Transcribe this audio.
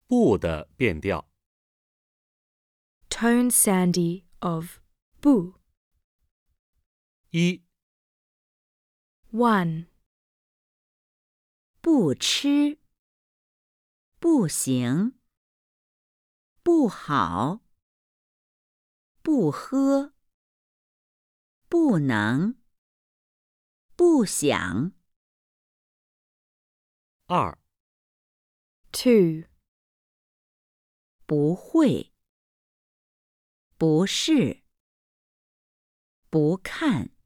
不的变调。 Tone Sandy of 不。 1. 1. 不吃，不行，不好，不喝，不能，不想。 2. 2. 不会，不是，不看。